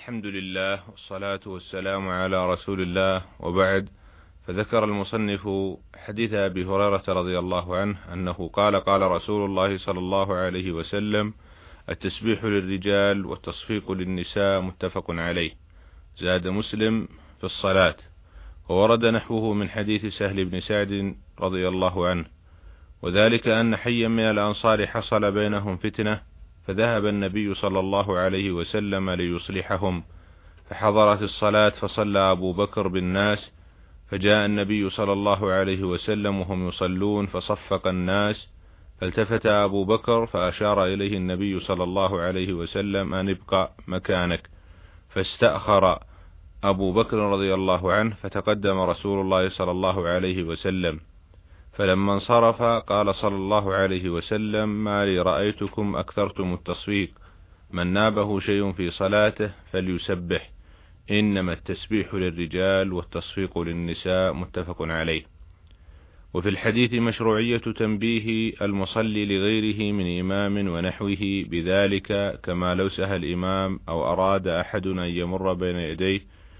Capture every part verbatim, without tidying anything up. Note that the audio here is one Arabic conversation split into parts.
الحمد لله والصلاة والسلام على رسول الله، وبعد. فذكر المصنف حديث أبي هريرة رضي الله عنه أنه قال قال رسول الله صلى الله عليه وسلم: التسبيح للرجال والتصفيق للنساء، متفق عليه. زاد مسلم في الصلاة. وورد نحوه من حديث سهل بن سعد رضي الله عنه، وذلك أن حيا من الأنصار حصل بينهم فتنة، فذهب النبي صلى الله عليه وسلم ليصلحهم، فحضرت الصلاة فصلى أبو بكر بالناس، فجاء النبي صلى الله عليه وسلم وهم يصلون فصفق الناس، فالتفت أبو بكر فأشار إليه النبي صلى الله عليه وسلم أن ابقى مكانك، فاستأخر أبو بكر رضي الله عنه، فتقدم رسول الله صلى الله عليه وسلم، فلما انصرف قال صلى الله عليه وسلم: ما لي رأيتكم أكثرتم التصفيق، من نابه شيء في صلاته فليسبح، إنما التسبيح للرجال والتصفيق للنساء، متفق عليه. وفي الحديث مشروعية تنبيه المصلي لغيره من إمام ونحوه بذلك، كما لو سهى الإمام أو أراد أحد أن يمر بين يديه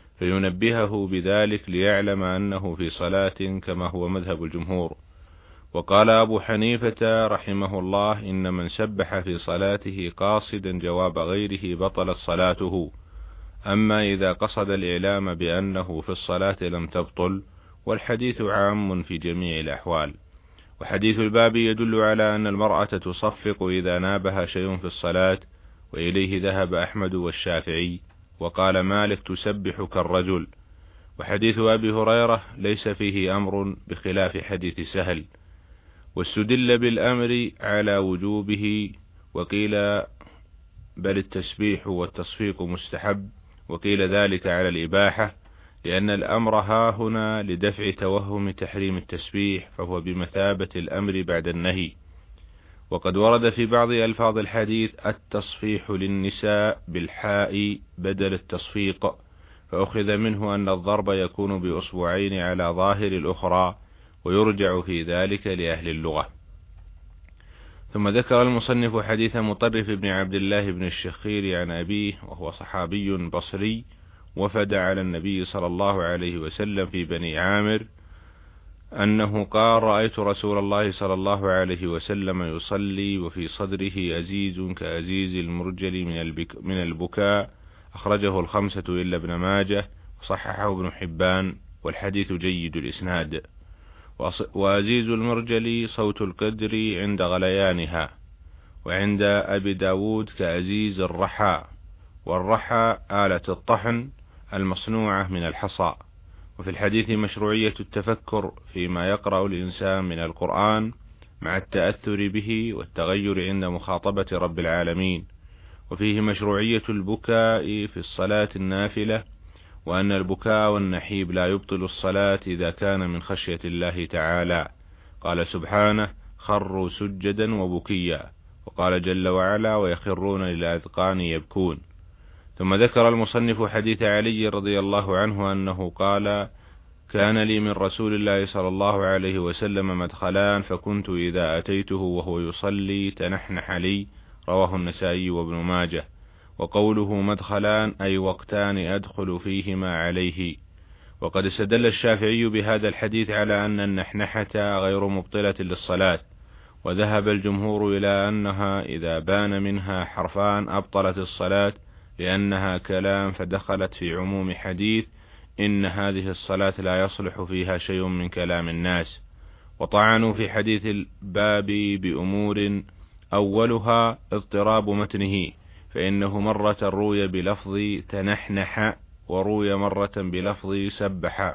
فينبهه بذلك ليعلم أنه في صلاة، كما هو مذهب الجمهور. وقال أبو حنيفة رحمه الله: إن من سبح في صلاته قاصدا جواب غيره بطلت صلاته، أما إذا قصد الإعلام بأنه في الصلاة لم تبطل، والحديث عام في جميع الأحوال. وحديث الباب يدل على أن المرأة تصفق إذا نابها شيء في الصلاة، وإليه ذهب أحمد والشافعي، وقال مالك: تسبح كالرجل. وحديث أبي هريرة ليس فيه أمر بخلاف حديث سهل، واستدل بالأمر على وجوبه، وقيل بل التسبيح والتصفيق مستحب، وقيل ذلك على الإباحة، لأن الأمر ها هنا لدفع توهم تحريم التسبيح، فهو بمثابة الأمر بعد النهي. وقد ورد في بعض ألفاظ الحديث التصفيح للنساء بالحاء بدل التصفيق، فأخذ منه أن الضرب يكون بأصبعين على ظاهر الأخرى، ويرجع في ذلك لأهل اللغة. ثم ذكر المصنف حديث مطرف بن عبد الله بن الشخير عن أبيه، وهو صحابي بصري، وفد على النبي صلى الله عليه وسلم في بني عامر، أنه قال: رأيت رسول الله صلى الله عليه وسلم يصلي وفي صدره أزيز كأزيز المرجل من البكاء، أخرجه الخمسة إلا ابن ماجه، وصححه ابن حبان، والحديث جيد الإسناد. وأزيز المرجل صوت القدر عند غليانها، وعند أبي داود كأزيز الرحى، والرحى آلة الطحن المصنوعة من الحصى. وفي الحديث مشروعية التفكر فيما يقرأ الإنسان من القرآن مع التأثر به والتغير عند مخاطبة رب العالمين. وفيه مشروعية البكاء في الصلاة النافلة، وأن البكاء والنحيب لا يبطل الصلاة إذا كان من خشية الله تعالى. قال سبحانه: خروا سجدا وبكيا، وقال جل وعلا: ويخرون للأذقان يبكون. ثم ذكر المصنف حديث علي رضي الله عنه أنه قال: كان لي من رسول الله صلى الله عليه وسلم مدخلان، فكنت إذا أتيته وهو يصلي تنحنح لي، رواه النسائي وابن ماجه. وقوله مدخلان أي وقتان أدخل فيهما عليه. وقد استدل الشافعي بهذا الحديث على أن النحنحة غير مبطلة للصلاة، وذهب الجمهور إلى أنها إذا بان منها حرفان أبطلت الصلاة، لأنها كلام فدخلت في عموم حديث إن هذه الصلاة لا يصلح فيها شيء من كلام الناس. وطعنوا في حديث الباب بأمور، أولها اضطراب متنه، فإنه مرة روي بلفظ تنحنح، وروي مرة بلفظ سبح،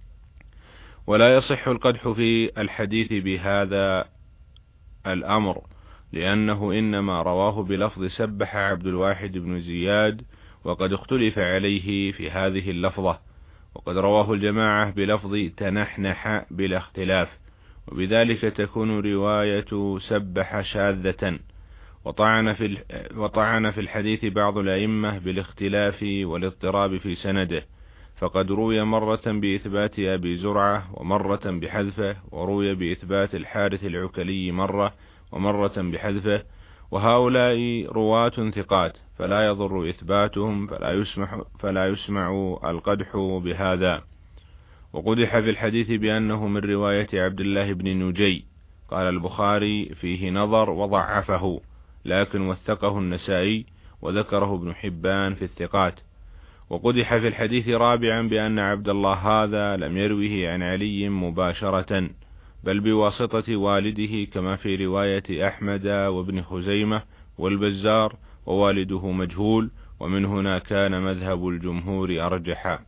ولا يصح القدح في الحديث بهذا الأمر، لأنه إنما رواه بلفظ سبح عبد الواحد بن زياد، وقد اختلف عليه في هذه اللفظة، وقد رواه الجماعة بلفظ تنحنح بلا اختلاف، وبذلك تكون رواية سبح شاذة. وطعن في وطعن في الحديث بعض الأئمة بالاختلاف والاضطراب في سنده، فقد روي مرة بإثبات أبي زرعة ومرة بحذفه، وروي بإثبات الحارث العكلي مرة ومرة بحذفه، وهؤلاء رواة ثقات، فلا يضر إثباتهم فلا يسمح, فلا يسمع القدح بهذا. وقدح في الحديث بأنه من رواية عبد الله بن نجي، قال البخاري فيه نظر وضعفه، لكن وثقه النسائي وذكره ابن حبان في الثقات. وقدح في الحديث رابعا بأن عبد الله هذا لم يروه عن علي مباشرة، بل بواسطة والده، كما في رواية أحمد وابن خزيمة والبزار، ووالده مجهول، ومن هنا كان مذهب الجمهور أرجحا.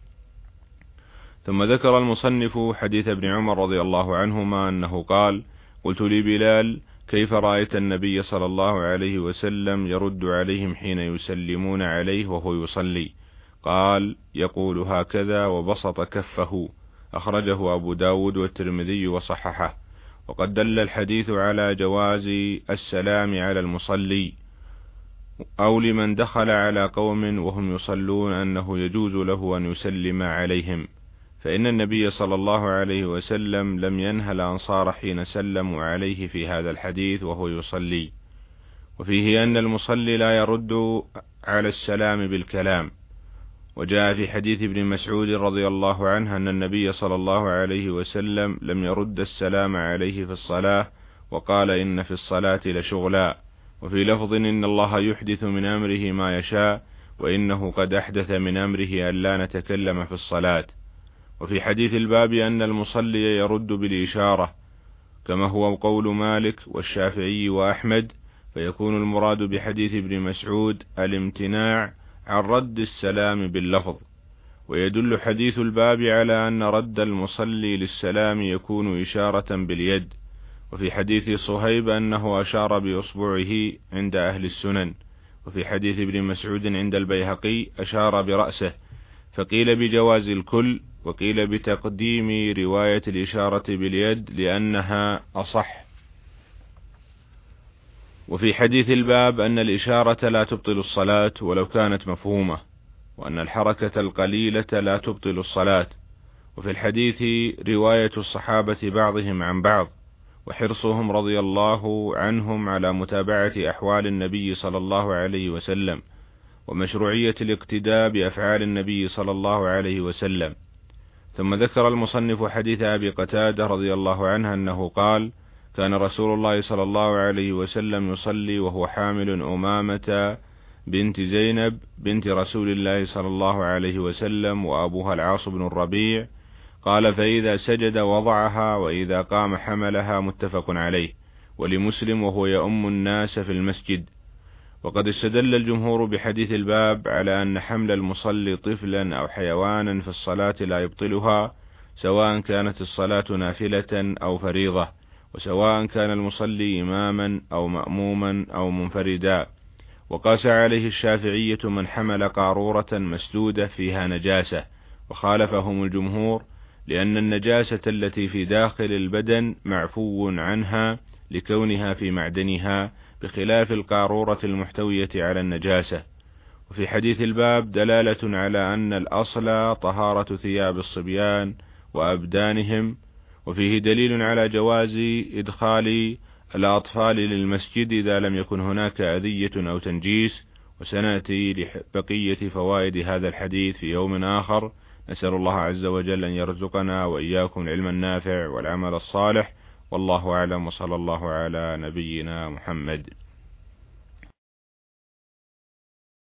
ثم ذكر المصنف حديث ابن عمر رضي الله عنهما أنه قال: قلت لبلال: كيف رأيت النبي صلى الله عليه وسلم يرد عليهم حين يسلمون عليه وهو يصلي؟ قال: يقول هكذا وبسط كفه. أخرجه أبو داود والترمذي وصححه. وقد دل الحديث على جواز السلام على المصلي أو لمن دخل على قوم وهم يصلون أنه يجوز له أن يسلم عليهم، فإن النبي صلى الله عليه وسلم لم ينهى الأنصار حين سلموا عليه في هذا الحديث وهو يصلي. وفيه أن المصلي لا يرد على السلام بالكلام. وجاء في حديث ابن مسعود رضي الله عنه أن النبي صلى الله عليه وسلم لم يرد السلام عليه في الصلاة، وقال: إن في الصلاة لشغلا. وفي لفظ: إن الله يحدث من أمره ما يشاء، وإنه قد أحدث من أمره أن لا نتكلم في الصلاة. وفي حديث الباب أن المصلي يرد بالإشارة، كما هو قول مالك والشافعي وأحمد، فيكون المراد بحديث ابن مسعود الامتناع عن رد السلام باللفظ. ويدل حديث الباب على أن رد المصلي للسلام يكون إشارة باليد. وفي حديث صهيب أنه أشار بإصبعه عند أهل السنن. وفي حديث ابن مسعود عند البيهقي أشار برأسه، فقيل بجواز الكل، وقيل بتقديم رواية الإشارة باليد لأنها أصح. وفي حديث الباب أن الإشارة لا تبطل الصلاة ولو كانت مفهومة، وأن الحركة القليلة لا تبطل الصلاة. وفي الحديث رواية الصحابة بعضهم عن بعض، وحرصهم رضي الله عنهم على متابعة أحوال النبي صلى الله عليه وسلم، ومشروعية الاقتداء بأفعال النبي صلى الله عليه وسلم. ثم ذكر المصنف حديث أبي قتادة رضي الله عنه أنه قال: كان رسول الله صلى الله عليه وسلم يصلي وهو حامل أمامة بنت زينب بنت رسول الله صلى الله عليه وسلم، وأبوها العاص بن الربيع. قال: فإذا سجد وضعها، وإذا قام حملها، متفق عليه. ولمسلم: وهو يؤم الناس في المسجد. وقد استدل الجمهور بحديث الباب على أن حمل المصلي طفلا أو حيوانا في الصلاة لا يبطلها، سواء كانت الصلاة نافلة أو فريضة، وسواء كان المصلي إماما أو مأموما أو منفردا. وقاس عليه الشافعية من حمل قارورة مسدودة فيها نجاسة، وخالفهم الجمهور، لأن النجاسة التي في داخل البدن معفو عنها لكونها في معدنها، بخلاف القارورة المحتوية على النجاسة. وفي حديث الباب دلالة على أن الأصل طهارة ثياب الصبيان وأبدانهم، وفيه دليل على جواز إدخال الأطفال للمسجد إذا لم يكن هناك أذية أو تنجيس. وسنأتي لبقية فوائد هذا الحديث في يوم آخر. نسأل الله عز وجل أن يرزقنا وإياكم العلم النافع والعمل الصالح، والله أعلم، وصلى الله على نبينا محمد.